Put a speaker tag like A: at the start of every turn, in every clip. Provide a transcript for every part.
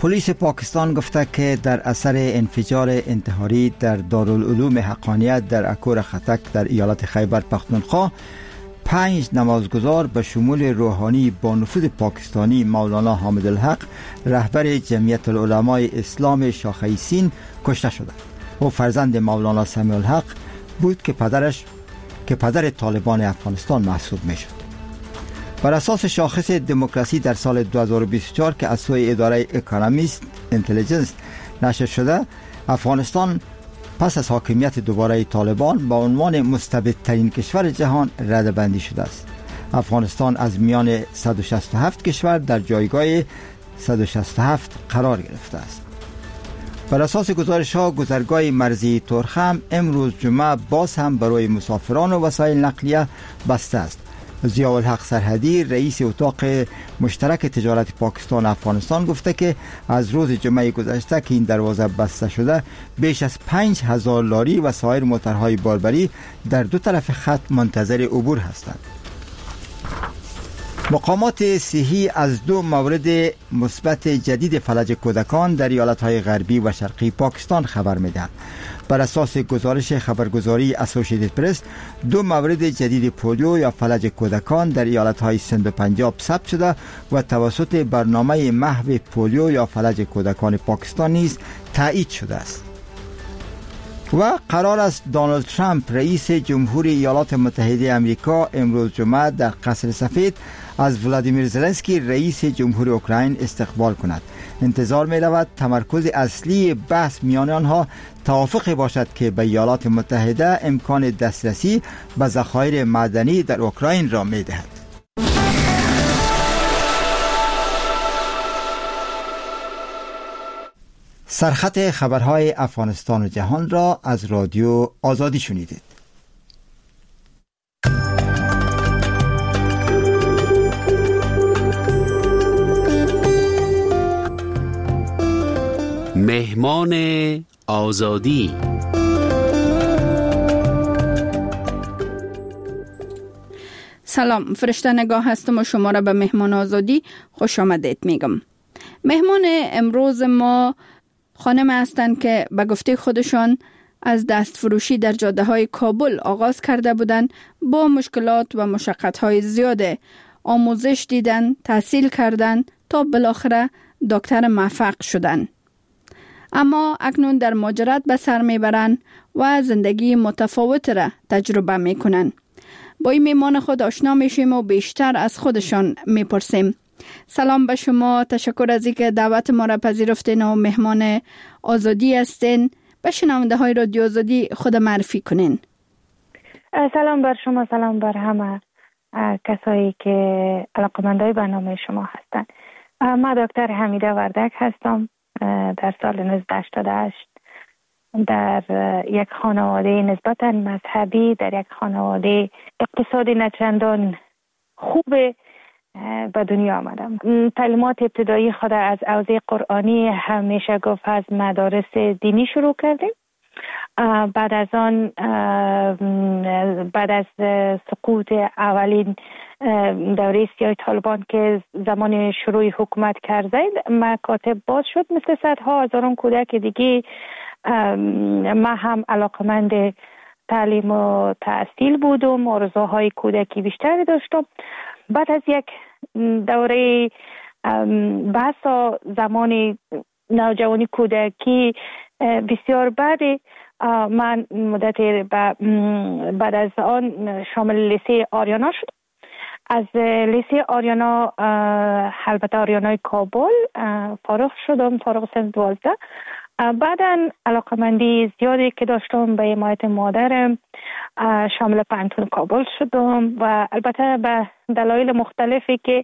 A: پلیس پاکستان گفته که در اثر انفجار انتحاری در دارالعلوم حقانیت در اکور خطک در ایالت خیبر پختونخوا 5 نمازگزار به شمول روحانی با نفوذ پاکستانی مولانا حامد الحق رهبر جمعیت العلماء اسلام شاخه سین کشته شده. او فرزند مولانا سمیع الحق بود که پدر طالبان افغانستان محسوب می شد. بر اساس شاخص دموکراسی در سال 2024 که از سوی اداره اکونومیست اینتلیجنس نشر شده، افغانستان پس از حاکمیت دوباره طالبان با عنوان مستبدترین کشور جهان رده‌بندی شده است. افغانستان از میان 167 کشور در جایگاه 167 قرار گرفته است. بر اساس گزارش ها، گذرگاه مرزی ترخم امروز جمعه باز هم برای مسافران و وسایل نقلیه بسته است. ضیاءالحق سرحدی رئیس اتاق مشترک تجارت پاکستان افغانستان گفته که از روز جمعه گذشته که این دروازه بسته شده بیش از 5000 لاری و سایر موترهای باربری در دو طرف خط منتظر عبور هستند. مقامات صحی از 2 مورد مثبت جدید فلج کودکان در ایالت‌های غربی و شرقی پاکستان خبر می‌دهند. بر اساس گزارش خبرگزاری اسوسییتد پرس 2 مورد جدید پولیو یا فلج کودکان در ایالت‌های سند و پنجاب ثبت شده و توسط برنامه محو پولیو یا فلج کودکان پاکستان نیز تایید شده است. و قرار است دونالد ترامپ رئیس جمهوری ایالات متحده آمریکا امروز جمعه در قصر سفید از ولادیمیر زلنسکی رئیس جمهوری اوکراین استقبال کند. انتظار می رود تمرکز اصلی بحث میان آنها توافقی باشد که به ایالات متحده امکان دسترسی به ذخایر معدنی در اوکراین را می دهد. سرخط خبرهای افغانستان و جهان را از رادیو آزادی شنیدید.
B: مهمان آزادی.
C: سلام، فرشته نگاه هستم و شما را به مهمان آزادی خوش آمدید میگم. مهمان امروز ما خانم هستند که به گفته خودشان از دست فروشی در جاده های کابل آغاز کرده بودند. با مشکلات و مشقت های زیاد آموزش دیدن، تحصیل کردن تا بالاخره دکتر موفق شدن. اما اکنون در مهاجرت به سر میبرند و زندگی متفاوت را تجربه میکنند. با این مهمان خود آشنا میشیم و بیشتر از خودشان میپرسیم. سلام به شما، تشکر از اینکه دعوت ما را پذیرفتین و مهمان آزادی هستین. به شنونده های رادیو آزادی خود معرفی کنین.
D: سلام بر شما، سلام بر همه کسایی که علاقه‌مندای برنامه شما هستند. من دکتر حمیده وردک هستم. در سال 1988 در یک خانواده نسبتاً مذهبی، در یک خانواده اقتصادی نچندان خوب به دنیا آمدم. تعلیمات ابتدایی خود از حوزه قرآنی همیشه گفت از مدارس دینی شروع کردیم. بعد از آن بعد از سقوط اولین دوره سیاه طالبان که زمان شروع حکومت کرده مکاتب باز شد مثل صدها هزاران کودک دیگه. ما هم علاقمند تعلیم و تحصیل بودم، آرزوهای کودکی بیشتری داشتم. بعد از یک دوره بحث زمان نوجوانی کودکی بسیار بعد من مدت بعد از آن شامل لیسه آریانا شد. از لیسه آریانا البته آریانای کابل فارغ شدم، فارغ سن 12. بعداً علاقمندی زیادی که داشتم به حمایت مادرم شامل پانتون کابل شدم و البته به دلایل مختلفی که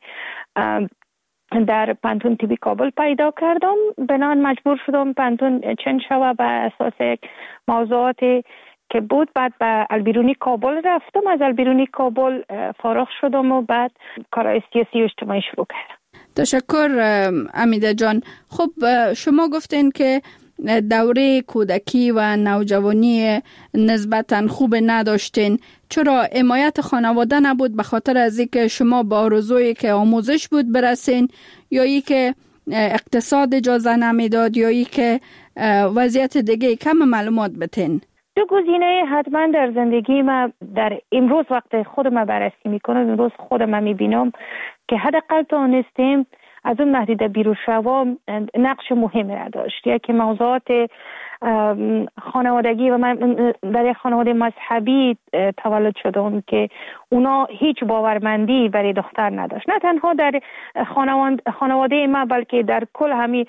D: در پانتون تیبی کابل پیدا کردم بنان مجبور شدم پانتون چنج شوه به اساس موضوعاتی که بود. بعد به البیرونی کابل رفتم، از البیرونی کابل فارغ شدم و بعد کارهای سیاسی و اجتماعی شروع کردم.
C: تشکر امیده جان. خب شما گفتین که دوره کودکی و نوجوانی نسبتاً خوب نداشتین. چرا حمایت خانواده نبود؟ به خاطر از اینکه شما با آرزویی که آموزش بود برسین یا اینکه اقتصاد اجازه نمیداد یا ای که وضعیت دیگه کم معلومات بتین؟
D: دو گزینه حتما در زندگی ما در امروز وقت خودم بررسی میکنم، امروز خودم میبینم که حداقل تا نیستیم از اون محدوده بیرون شوام نقش مهمی را داشت. یکی موضوعات خانوادگی و من در یک خانواده مذهبی تولد شدم که اونا هیچ باورمندی برای دختر نداشت، نه تنها در خانواده ما بلکه در کل همین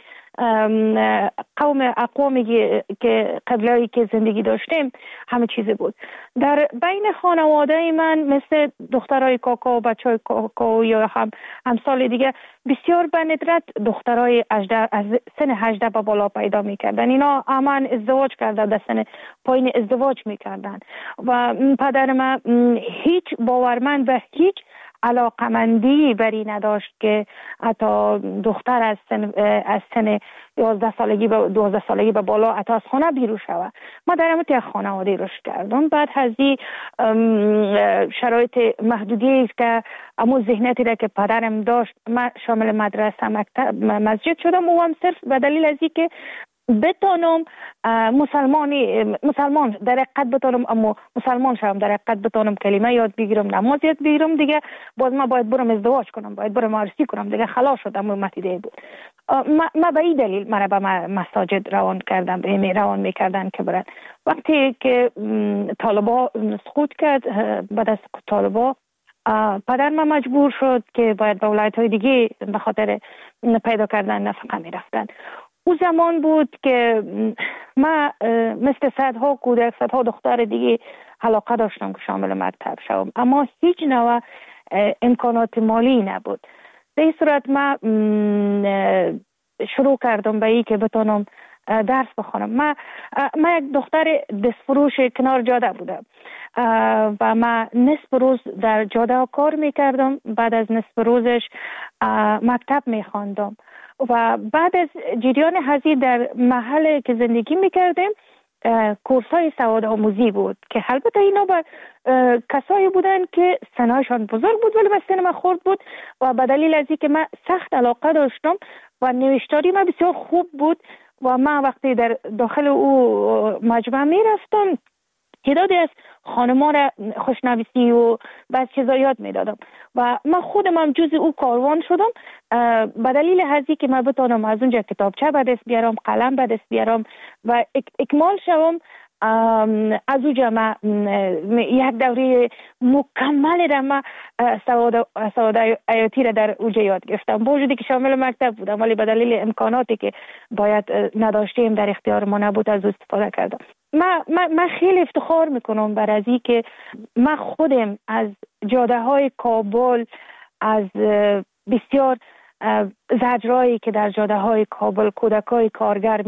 D: اقوامی که قبلایی که زندگی داشتیم همه چیزی بود. در بین خانواده من مثل دخترای کاکا و بچهای کاکا یا همسال دیگه بسیار به ندرت دخترای از سن 18 به بالا پیدا میکردن. اینا همان ازدواج کردن، در سن پایین ازدواج میکردن و پدر من هیچ باورمند و هیچ علاقمندی بری نداشت که حتی دختر از سن 11 سالگی به 12 سالگی به بالا حتی از خانه بیرون شود. ما در همون خانواده رشد کردم. بعد از این شرایط محدودی که امو ذهنیتی را که پدرم داشت، من شامل مدرسه مکتب مسجد شدم و هم صرف به دلیل از اینکه بتونم مسلمان در حقیقت بتونم، اما مسلمان شدم در حقیقت بتونم کلمه یاد بگیرم، نماز یاد بگیرم، دیگه باز ما باید برم ازدواج کنم، باید برم عروسی کنم، دیگه خلاص شدم. متیده بود. ما به این دلیل مرا به مساجد روان میکردن که برن. وقتی که طالبا سقوط کرد، بعد از طالبا پدر ما مجبور شد که باید به ولایت‌های دیگه به خاطر پیدا کردن نفقه میرفتن. او زمان بود که ما مثل صدها کودک، صدها دختر دیگه علاقه داشتم که شامل مکتب شوم، اما هیچ نوع امکانات مالی نبود. در این صورت ما شروع کردم به این که بتونم درس بخونم. ما یک دختر دستفروش کنار جاده بودم و ما نصف روز در جاده کار میکردم، بعد از نصف روزش مکتب میخواندم و بعد از جریان هزی در محل که زندگی میکردیم کورسای سواد آموزی بود که البته اینا با کسایی بودن که سنشان بزرگ بود ولی به سن من خورد بود و به دلیل از اینکه من سخت علاقه داشتم و نوشتاری من بسیار خوب بود و من وقتی در داخل او مجمع میرفتم تعدادی از خانم‌ها را خوشنویسی و بعض چیزا یاد میدادم و من خودم هم جز او کاروان شدم به دلیل هزی که من بتونم از اونجا کتابچه به دست بیارم، قلم به دست بیارم و اکمال شوم. از اونجا من یک دوره مکمل را من سواد حیاتی را در اونجا یاد گرفتم، با وجودی که شامل مکتب بودم ولی به دلیل امکاناتی که باید نداشتیم در اختیار ما نبود از استفاده کردم. من خیلی افتخار میکنم بر از این که من خودم از جاده های کابل، از بسیار زجرایی که در جاده های کابل کودکای کارگر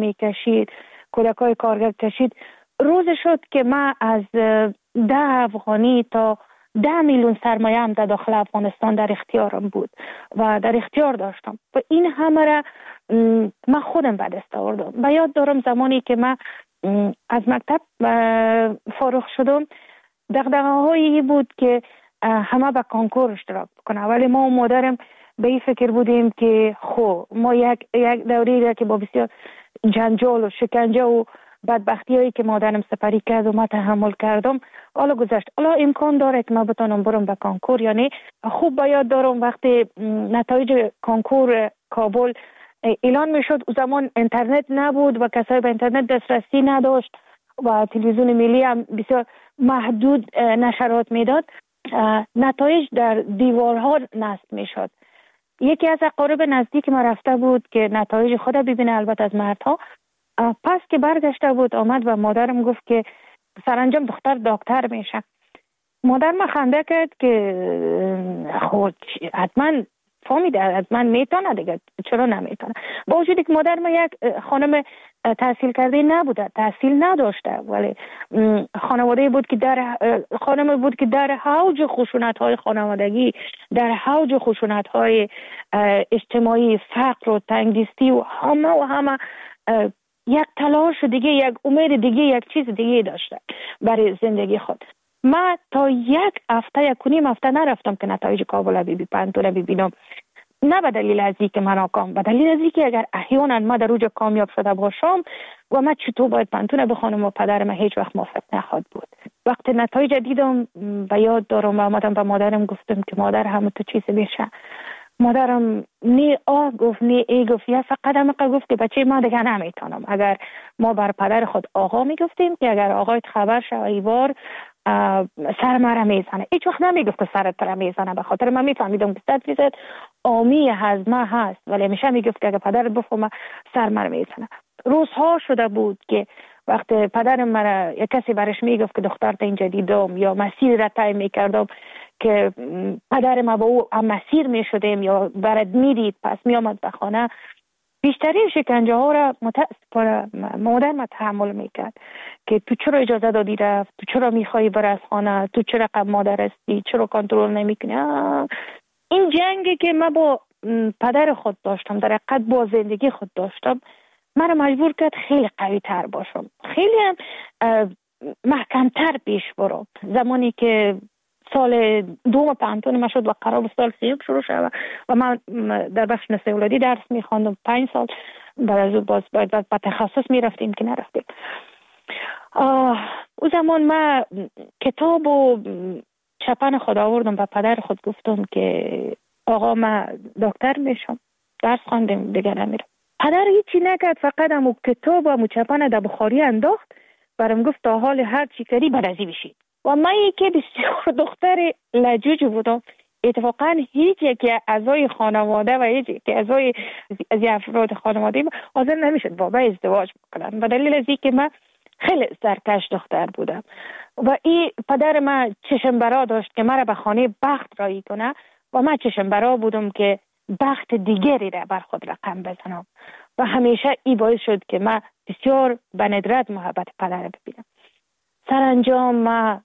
D: کشید روز شد که من از 10 افغانی تا 10 میلیون سرمایه هم در داخل افغانستان در اختیارم بود و در اختیار داشتم و این همه را من خودم به دست آوردم. و یاد دارم زمانی که من از مکتب فارغ شدم دغدغه‌هایی بود که همه به کنکور اشتراک بکنه، ولی ما و مادرم به این فکر بودیم که ما یک دوری را که با بسیار جنجال و شکنجه و بدبختی هایی که مادرم سپری کرد و ما تحمل کردم حالا گذشت. حالا امکان داره که ما بتونم برم به کنکور یا نه. خوب به یاد دارم وقتی نتایج کنکور کابل اعلان میشد، او زمان اینترنت نبود و کسایی به اینترنت دسترسی نداشت و تلویزیون ملی هم بسیار محدود نشرات میداد. نتایج در دیوارها نصب میشد. یکی از اقارب نزدیک ما رفته بود که نتایج خود ببینه، البته از مردها. پس که برگشته بود آمد و مادرم گفت که سرانجام دختر دکتر میشه. مادر ما خنده کرد که خود حتما فهمیده، حتما میتونه دیگه، چرا نمیتونه؟ با وجودی که مادر ما یک خانم تحصیل کرده نبوده، تحصیل نداشته، ولی خانواده بود که خانم بود که در حوج خشونت‌های خانوادگی، در حوج خشونت‌های اجتماعی، فقر و تنگدستی و همه یک تلاش دیگه، یک امید دیگه، یک چیز دیگه داشته برای زندگی خود. من تا یک هفته، 1.5 هفته نرفتم که نتایج کابل ببینم. نه به دلیل از اینکه من ناکام، به دلیل از اینکه اگر احیانا ما در اوج کامیاب شده باشم و من چطور باید پانتون بخونم و پدرم هیچ وقت موافق نخواهد بود. وقتی نتایج دیدم به یاد دارم و آمدم به مادرم گفتم که مادر همه تو چیز میشه. مادرم نه آه گفت نه ای گفت، یا فقط هم گفت که بچه ما دیگه نمیتونم. اگر ما بر پدر خود آقا میگفتیم که اگر آقایت خبر شد ایوار سر مرا میزنه، هیچ وقت نمیگفت که سرت را میزنه، به خاطر من میفهمیدم که 100% آمی هضمه هست، ولی همیشه میگفت که اگر پدرت بفهمه سر مرا میزنه. روزها شده بود که وقتی پدرم مرا یک کسی برش میگفت که دخترت اینجا دیدم یا مسیر را طی میکردم که پدر ما با او هم مسیر میشدیم یا برد میدید پس میامد به خانه، بیشترین شکنجه ها را متاسفانه مادر ما تحمل میکرد که تو چرا اجازه دادی رفت، تو چرا میخوایی بر از خانه، تو چرا قبل مادر هستی، چرا کنترل نمیکنی. این جنگی که من با پدر خود داشتم، در حقیقت با زندگی خود داشتم، من مجبور کرد خیلی قوی تر باشم، خیلی هم محکمتر پیش برم. زمانی که سال دوم پانتون ما شد و قرار سال سیوم شروع شد و من در بخش نسل اولادی درس میخواندم 5 سال، بعد از اون باز باید به تخصص میرفتیم که نرفتیم. او زمان من کتاب و چپن خود آوردم و پدر خود گفتم که آقا من دکتر میشم، درس خواندم دیگه نمیرم. پدر هیچی نکرد، فقط همو کتاب و همو چپن در بخاری انداخت، برام گفت تا حال هر چی کردی برازی بشید. و من یکی بسیار دختر لجوج بودم، اتفاقا هیچ یکی اعضای خانواده و هیچ یکی اعضای از افراد خانواده حاضر نمیشد با من ازدواج بکنن، به دلیل از اینکه من خیلی سرکش دختر بودم و این پدر من چشم برا داشت که مرا به خانه بخت رایی کنه و من چشم برا بودم که بخت دیگری را بر خود رقم بزنم و همیشه این باعث شد که من بسیار به ندرت محبت پدر ببینم. سرانجام من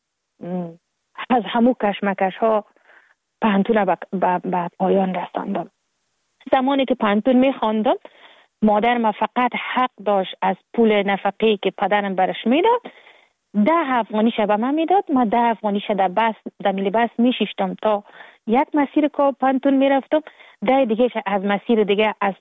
D: از همو کشمکش ها پانتون به پایان رساندم. زمانی که پانتون میخواندم مادر ما فقط حق داشت از پول نفقه‌ای که پدرم برش میداد 10 افغانی به من میداد. من 10 افغانی در میلی بس میشیشتم تا یک مسیر که پانتون میرفتم، 10 دیگه از مسیر دیگه از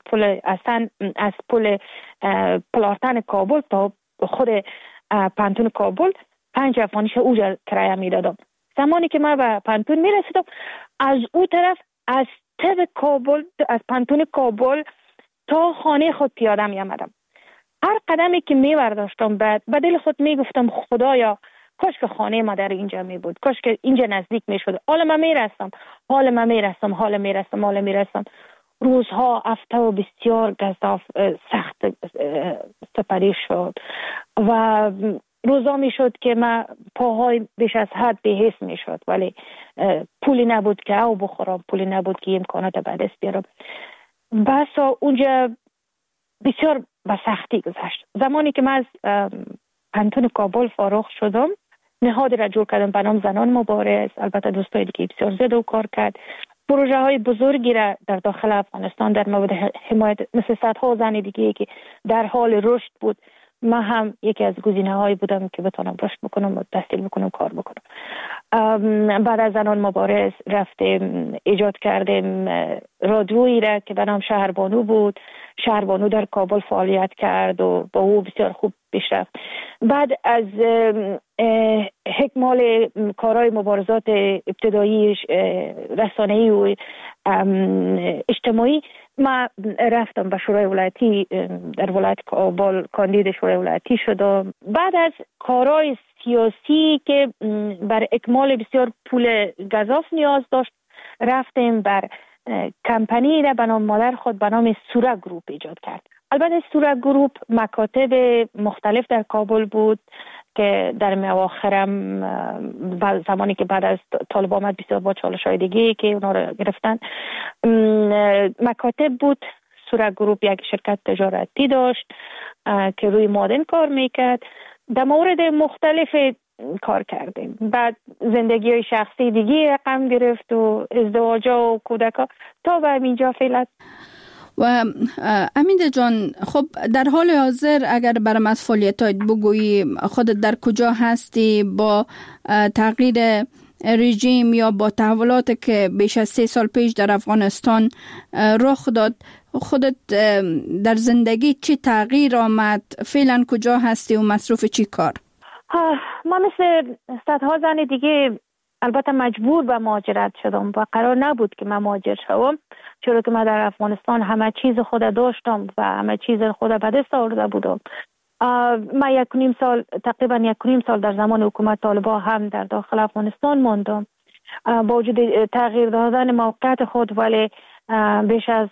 D: پل پلارتن کابل تا خود پانتون کابل 5 افغانی اوجا کرایه میدادم. زمانی که من به پانتون میرسیدم از او طرف از کابل، از پانتون کابل تا خانه خود پیاده می آمدم. هر قدمی که می برداشتم به دل خود می گفتم خدایا کاش که خانه ما در اینجا می بود، کاش که اینجا نزدیک می شد. حالا من می رسم. روزها هفته و بسیار گزاف سخت سپری شد و روزا می شد که من پاهای بیش از حد بی‌حس می شد، ولی پولی نبود که او بخورم، پولی نبود که امکانات به دست بیارم. بس اونجا بسیار به سختی گذشت. زمانی که من از پانتون کابل فارغ شدم نهادی را جور کردم به نام زنان مبارز. البته دوستای دیگه بسیار زیاد و کار کرد. پروژه های بزرگی را در داخل افغانستان در مورد حمایت مثل صدها زن دیگه که در حال رشد بود، من هم یکی از گزینه‌هایی بودم که بتونم رشد بکنم و تحصیل بکنم، کار بکنم. بعد از زنان مبارز رفتیم ایجاد کردیم رادیویی را که به نام شهربانو بود. شهربانو در کابل فعالیت کرد و با او بسیار خوب پیش رفت. بعد از اکمال کارهای مبارزات ابتدایی رسانه‌ای و اجتماعی ما رفتم به شورای ولایتی در ولایت کابل کاندید شورای ولایتی شدم. بعد از کارهای سیاسی که بر اکمال بسیار پول گزاف نیاز داشت رفتیم بر کمپانی را به نام مادر خود به نام سوره گروپ ایجاد کرد. البته سوره گروپ مکاتب مختلف در کابل بود که در اواخرم زمانی که بعد از طالب آمد بسیار با چالش‌های دیگه که اونا رو گرفتن مکاتب بود. سوره گروپ یک شرکت تجارتی داشت که روی مادن کار میکرد. در مورد مختلف کار کردیم. بعد زندگی های شخصی دیگه رقم گرفت و ازدواجا و کودکا تا به اینجا فعلا.
C: و امیده جان، خب در حال حاضر اگر برام از فعالیتات بگویی، خودت در کجا هستی؟ با تغییر رژیم یا با تحولات که بیش از 3 سال پیش در افغانستان رخ داد، خودت در زندگی چی تغییر آمد؟ فعلا کجا هستی و مصروف چی کار؟
D: ما مثل صدها زن دیگه البته مجبور به مهاجرت شدم و قرار نبود که من مهاجر شوم، چرا که من در افغانستان همه چیز خود داشتم و همه چیز خود به دست آورده بودم. من تقریبا 1.5 سال در زمان حکومت طالبان هم در داخل افغانستان ماندم. با وجود تغییر دادن موقعیت خود، ولی بیش از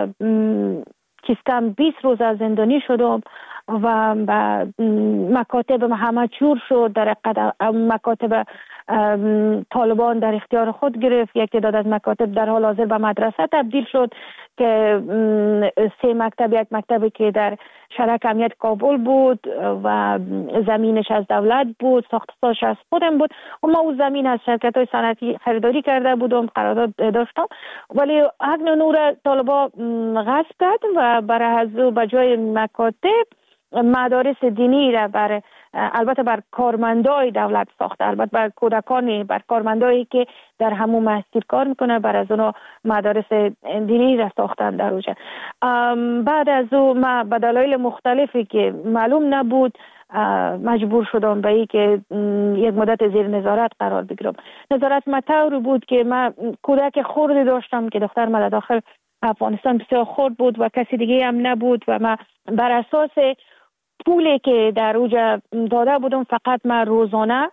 D: کم 20 روز از زندانی شدم و مکاتب همه چور شد. در مکاتب طالبان در اختیار خود گرفت. یک تعداد از مکاتب در حال حاضر به مدرسه تبدیل شد که 3 مکتب، یک مکتبی که در شرک امنیت کابل بود و زمینش از دولت بود، ساختش از خودم بود و ما اون زمین از شرکت‌های صنعتی خریداری کرده بودم، قرارداد داشتم، ولی حق نور طالبان غصب کرد و برای از به جای مکاتب مدارس دینی را البته بر کارمندای دولت ساخته، البته بر کودکان، بر کارمندایی که در همون مسجد کار میکنه، بر از اونها مدارس دینی را ساختن در اوجه. بعد از اون ما به دلایل مختلفی که معلوم نبود مجبور شدم به این که یک مدت زیر نظارت قرار بگیرم. نظارت مطور بود که من کودک خردی داشتم که دختر من داخل افغانستان بسیار خرد بود و کسی دیگه هم نبود و من بر اساس پولی که در اوجا داده بودم فقط من روزانه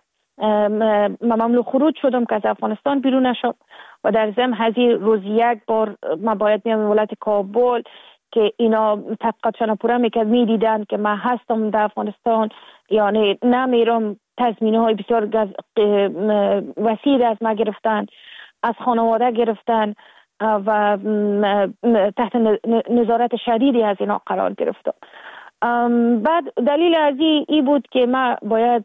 D: ممنوع خروج شدم که از افغانستان بیرون نشم و در ضمن هزی روز 1 بار من باید میام ولایت کابل که اینا تحقیقاتشان پورا میدیدن که من هستم در افغانستان، یعنی نمیرم. تضمینه های بسیار وسیع از ما گرفتن، از خانواده گرفتن و تحت نظارت شدیدی از اینا قرار گرفتم. بعد دلیل از این بود که من باید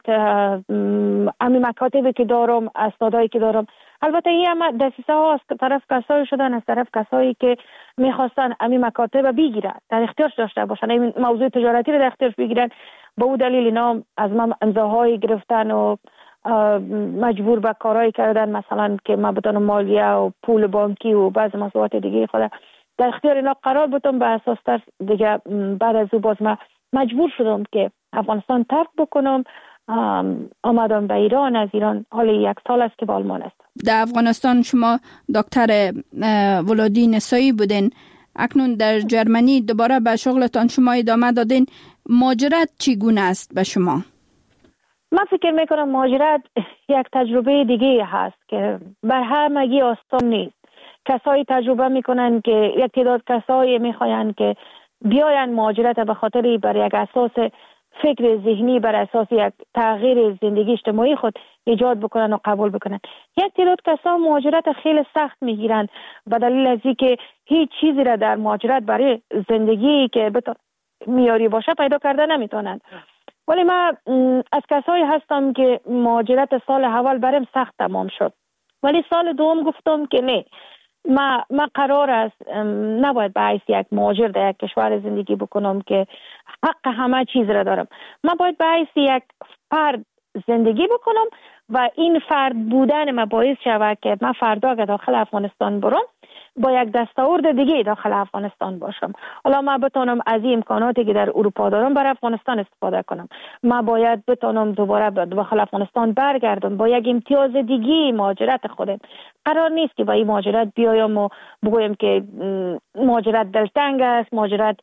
D: امی مکاتبی که دارم، اسنادایی که دارم، البته این هم دسیسه ها از طرف کسایی شدن، از طرف کسایی که میخواستن امی مکاتب بگیرن، در اختیارش داشته باشن، این موضوع تجارتی رو در اختیارش بگیرن. با اون دلیل اینا از من امضاهایی گرفتن و مجبور به کارهایی کردن، مثلا که من بتونم مالیه و پول بانکی و بعض مسئولیت دیگه خود در اختیار اینا قرار بودم. به اساس تر دیگه بعد از او باز من مجبور شدم که افغانستان ترک بکنم. آمدم به ایران. از ایران حالا 1 سال است که به آلمان هستم.
C: در افغانستان شما دکتر ولادی نسایی بودین، اکنون در جرمنی دوباره به شغلتان شما ادامه دادین. مهاجرت چگونه است به شما؟
D: من فکر میکنم مهاجرت یک تجربه دیگه هست که بر همگی آسان نیست. کسایی تجربه میکنن که یک تعداد کسایی میخواین که بیاین مهاجرت به خاطر بر یک اساس فکر ذهنی، بر اساس یک تغییر زندگی اجتماعی خود ایجاد بکنن و قبول بکنن. یک تعداد کسا مهاجرت خیلی سخت میگیرن به دلیل از اینکه هیچ چیزی را در مهاجرت برای زندگی که میاری باشه پیدا کرده نمیتونن. ولی من از کسایی هستم که مهاجرت سال اول برام سخت تمام شد، ولی سال دوم گفتم که نه، من قرار است نباید به حیث یک مهاجر در یک کشور زندگی بکنم که حق همه چیز را دارم. من باید به حیث یک فرد زندگی بکنم و این فرد بودن من باعث شود که من فردا که داخل افغانستان برم با یک دستاورد دیگه داخل افغانستان باشم. حالا من بتونم از این امکاناتی که در اروپا دارم برای افغانستان استفاده کنم. من باید بتونم دوباره داخل افغانستان برگردم با یک امتیاز دیگه مهاجرت خودم. قرار نیست که با این مهاجرت بیایم و بگویم که مهاجرت دلتنگ است، مهاجرت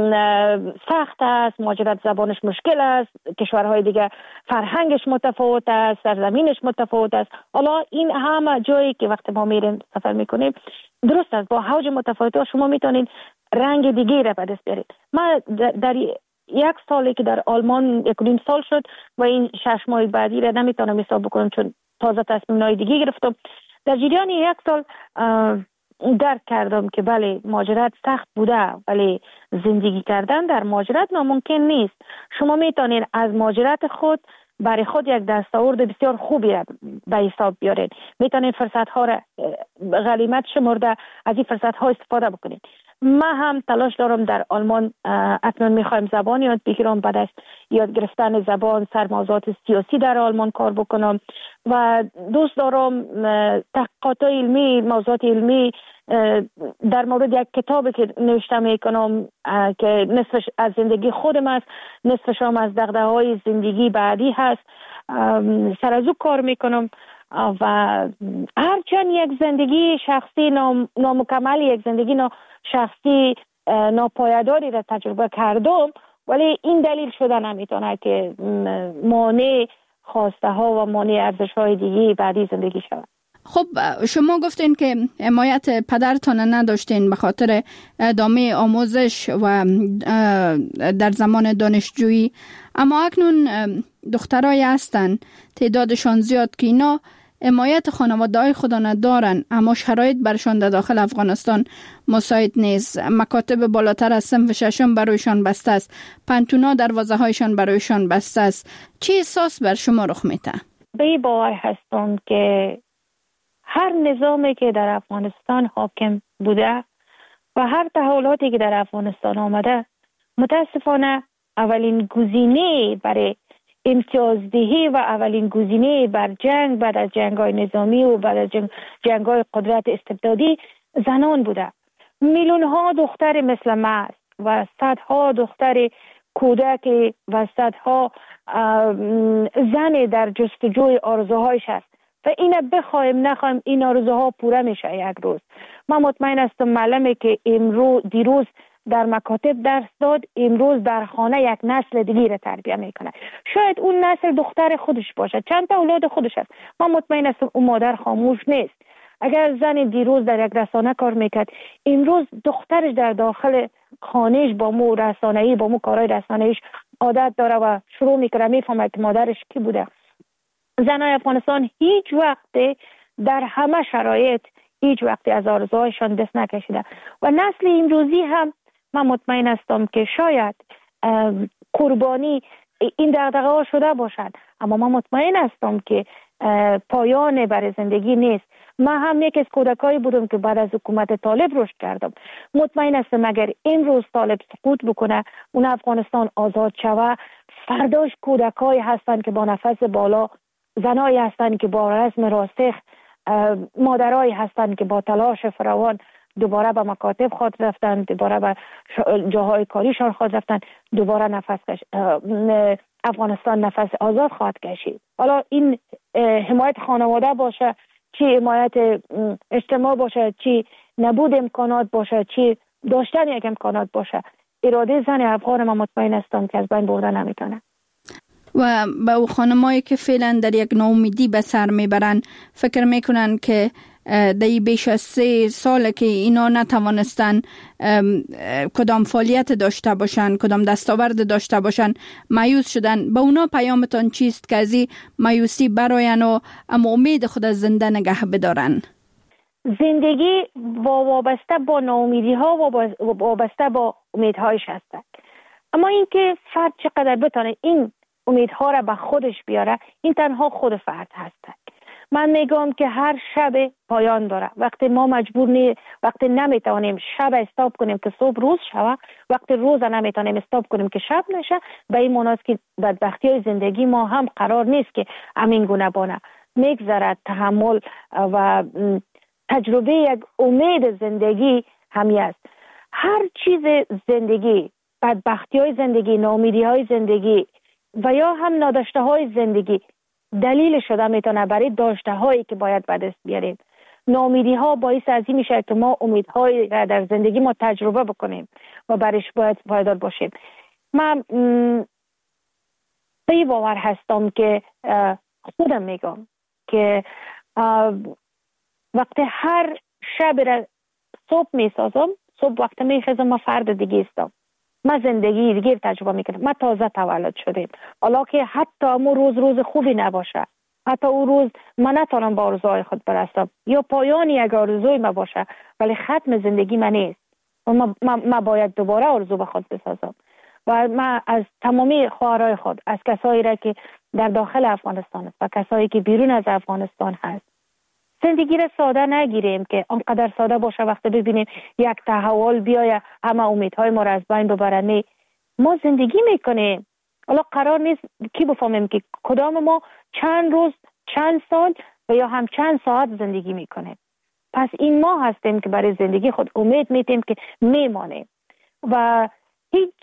D: سخت است، مهاجرت زبانش مشکل است، کشورهای دیگه فرهنگش متفاوت است، سرزمینش متفاوت است. حالا این همه جایی که وقتی ما میریم سفر میکنیم درست است، با حوج متفاوت شما میتونید رنگ دیگه را به دست بیارید. من در 1 سالی که در آلمان 1.5 سال شد و این 6 ماه بعدی را نمیتونم حساب بکنم چون تازه تصمیم‌های دیگه گرفتم. در جریان 1 سال درک کردم که بله مهاجرت سخت بوده، ولی زندگی کردن در مهاجرت ناممکن نیست. شما میتونید از مهاجرت خود برای خود یک دستاورد بسیار خوبی را به حساب بیارید. میتونید فرصت ها را غنیمت شمرده از این فرصت ها استفاده بکنید. من هم تلاش دارم در آلمان اکنون میخوایم زبان یاد بگیرم، بعد از یاد گرفتن زبان سر موضوعات سیاسی در آلمان کار بکنم و دوست دارم تحقیقات علمی، موضوعات علمی در مورد یک کتابی که نوشته میکنم که نصفش از زندگی خودم است، نصفش هم از دغدغه‌های زندگی بعدی هست، سر از او کار میکنم و هرچند یک زندگی شخصی نامکمل، یک زندگی شخصی ناپایداری را تجربه کردم، ولی این دلیل شده نمیتونه که مانع خواسته ها و مانع ارزش های دیگه بعدی زندگی شود.
C: خب شما گفتین که حمایت پدرتان نداشتین به خاطر ادامه آموزش و در زمان دانشجویی، اما اکنون دخترای هستن تعدادشان زیاد که اینا حمایت خانواده‌های خود ندارن، اما شرایط برشان در داخل افغانستان مساعد نیست. مکاتب بالاتر از صنف ششم برایشان بسته است، پنتونا دروازه‌هایشان برایشان بسته است. چه احساس بر شما رخ میده؟
D: به باور هستم که هر نظامی که در افغانستان حاکم بوده و هر تحولاتی که در افغانستان آمده، متاسفانه اولین گزینه برای امتیازدهی و اولین گزینه بر جنگ بعد از جنگ‌های نظامی و بعد از جنگ‌های قدرت استبدادی زنان بوده. میلیون‌ها دختر مثل ما و صدها دختر کودک و صدها زن در جستجوی آرزوهایش است و اینه بخوایم نخوایم این آرزوها پوره میشه یک روز. من مطمئن هستم معلمی که دیروز در مکاتب درس داد، امروز در خانه یک نسل دیگه را تربیت میکنه. شاید اون نسل دختر خودش باشه، چند تا اولاد خودش هست. من مطمئن هستم اون مادر خاموش نیست. اگر زن دیروز در یک رسانه کار میکرد، امروز دخترش در داخل خانهش با مو رسانه‌ای، با مو کارهای رسانه‌ایش عادت داره و شروع میکنه میفهمه که مادرش کی بوده. زنای افغانستان هیچ وقت در همه شرایط هیچ وقت از آرزوهایشان دست نکشیده و نسل امروزی هم من مطمئن هستم که شاید قربانی این دغدغه ها شده باشد، اما من مطمئن هستم که پایان برای زندگی نیست. من هم یک از کودکایی بودم که بعد از حکومت طالب رشد کردم. مطمئن هستم اگر امروز طالب سقوط بکنه، اون افغانستان آزاد شود، فرداش کودکایی هستند که با نفس بالا، زنایی هستند که با رزم راسخ، مادرایی هستند که با تلاش فراوان دوباره به مکاتب خود رفتن، دوباره به جاهای کاریشان خود رفتن، دوباره افغانستان نفس آزاد خواهد کشید. حالا این حمایت خانواده باشه، چی حمایت اجتماع باشه، چی نبود امکانات باشه، چی داشتن یک امکانات باشه، اراده زن افغان ما مطمئن هستم که از بین برده نمیتونه.
C: و به او خانمایی که فعلا در یک ناامیدی به سر میبرن، فکر میکنن که در بیش از 3 سال که اینا نتوانستن کدام فعالیت داشته باشن، کدام دستاورد داشته باشن، مایوس شدن. به اونا پیامتان چیست که از این مایوسی براین و اما امید خود از زنده نگه بدارن؟
D: زندگی وابسته با ناامیدی ها و وابسته با امیدهایش هست، اما اینکه فرد چقدر بتونه این امیدها را به خودش بیاره، این تنها خود فرد هست. من میگم که هر شب پایان داره. وقتی ما وقتی نمیتونیم شب استاپ کنیم که صبح روز شود، وقتی روز نمیتونیم استاپ کنیم که شب نشه، به این معنی است که بدبختی های زندگی ما هم قرار نیست که همین گونه بانه. میگذرد تحمل و تجربه یک امید زندگی همی است. هر چیز زندگی، بدبختی های زندگی، ناامیدی های زندگی و یا هم ناداشته های زندگی دلیل شده میتونه برای داشته هایی که باید به دست بیاریم. ناامیدی ها باعث از این میشه که ما امیدهایی را در زندگی ما تجربه بکنیم و برش باید پایدار باشیم. من به باور هستم که خودم میگم که وقتی هر شب را صبح میسازم، صبح وقتی میخیزم ما فرد دیگه استم، ما زندگی دیگه تجربه میکنم. ما تازه تولد شدیم، حالا که حتی امو روز خوبی نباشه، حتی اون روز من نتونم با آرزوهای خود برسم یا پایان یک آرزوی ما باشه، ولی ختم زندگی من نیست و ما باید دوباره آرزو به خود بسازم. و من از تمامی خواهرای خود، از کسایی را که در داخل افغانستان است و کسایی که بیرون از افغانستان هست، زندگی را ساده نگیریم که آنقدر ساده باشه وقتی ببینیم یک تحول بیاید همه امیدهای ما را از بین ببره. نه، ما زندگی میکنیم. حالا قرار نیست کی بفهمیم که کدام ما چند روز، چند سال و یا هم چند ساعت زندگی میکنیم. پس این ما هستیم که برای زندگی خود امید میتیم که میمانیم و هیچ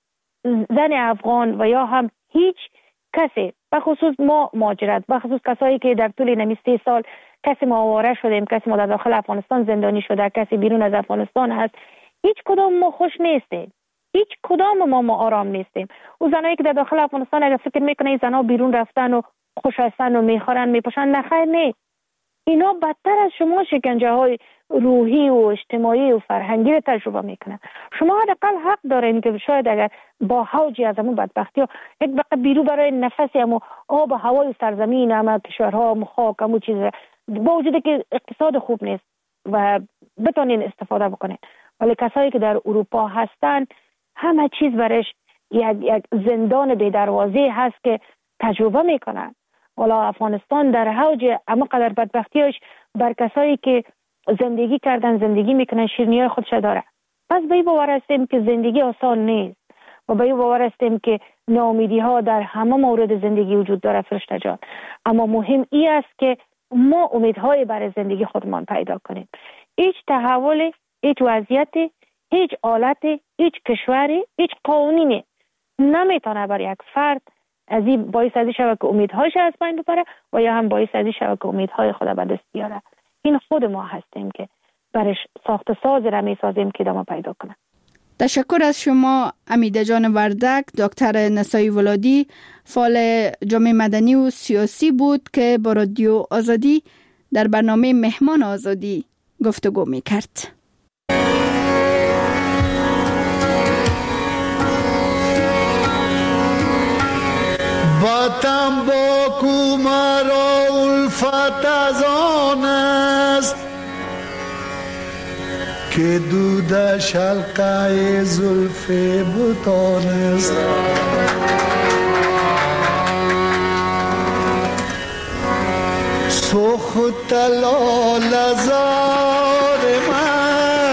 D: زن افغان و یا هم هیچ کسی، بخصوص ما مهاجرت، بخصوص کسایی که در طول نمی 3 سال کسی ما آواره شدیم، کسی ما در داخل افغانستان زندانی شده، کسی بیرون از افغانستان هست، هیچ کدام ما خوش نیستیم. هیچ کدام ما آرام نیستیم. او زنایی که در داخل افغانستان اگر فکر میکنه این زنا بیرون رفتن و خوش هستن و میخورن میپوشن، نخیر نیست. اینا بدتر از شما شکنجه های روحی و اجتماعی و فرهنگی رو تجربه میکنن. شما حداقل حق دارین که شاید اگر با حوجی از همون بدبختی ها یک وقت بیرو برای نفسی همون آب و هوای سرزمین همه کشورها همون خاک همون چیز با وجود که اقتصاد خوب نیست و بتونین استفاده بکنین، ولی کسایی که در اروپا هستن همه چیز برش یک زندان بی دروازه هست که تجربه میکنن. والا افغانستان در حوج اما قدر بدبختیش بر کسایی که زندگی کردن زندگی میکنن شیرینی خودش داره. پس به این باور هستیم که زندگی آسان نیست و به این باور هستیم که ناامیدی ها در همه مورد زندگی وجود داره فرشته جان، اما مهم ای است که ما امیدهای برای زندگی خودمان پیدا کنیم. هیچ تحول، هیچ وضعیت، هیچ حالت، هیچ کشوری، هیچ قانونی نمیتونه بر یک فرد از این باعث ازی شود که امیدهایش از بین ببره و یا هم باعث ازی شود که امیدهای خود به دست بیاره. این خود ما هستیم که برش ساخت ساز را میسازیم که ادامه پیدا کنه.
C: تشکر از شما امیده جان وردک. دکتر نسایی ولادی فعال جامعه مدنی و سیاسی بود که با رادیو آزادی در برنامه مهمان آزادی گفتگو میکرد.
E: وطن با کومارا الفت از آن است که دودش حلقه زلف بتان است. سرخ و طلا لزار من،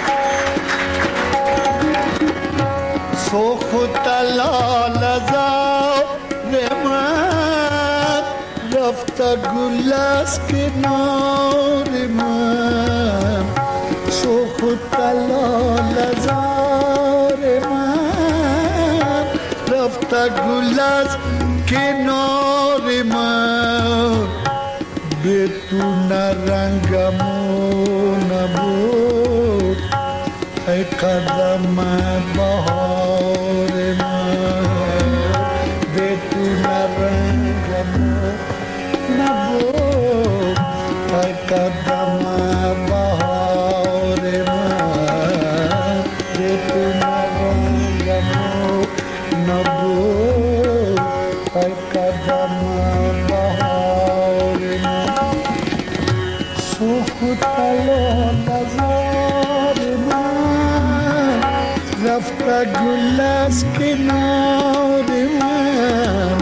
E: سرخ و طلا لزار من، رفته گل از کنار من. سرخ و طلا لزار من، رفته گل از کنار من. به تو نرنگمو نبود ای قدم بهار من. به تو نرنگمو نبود ای قدم بهار من. به تو نرنگمو نبود ای قدم رفته گل از کنار من.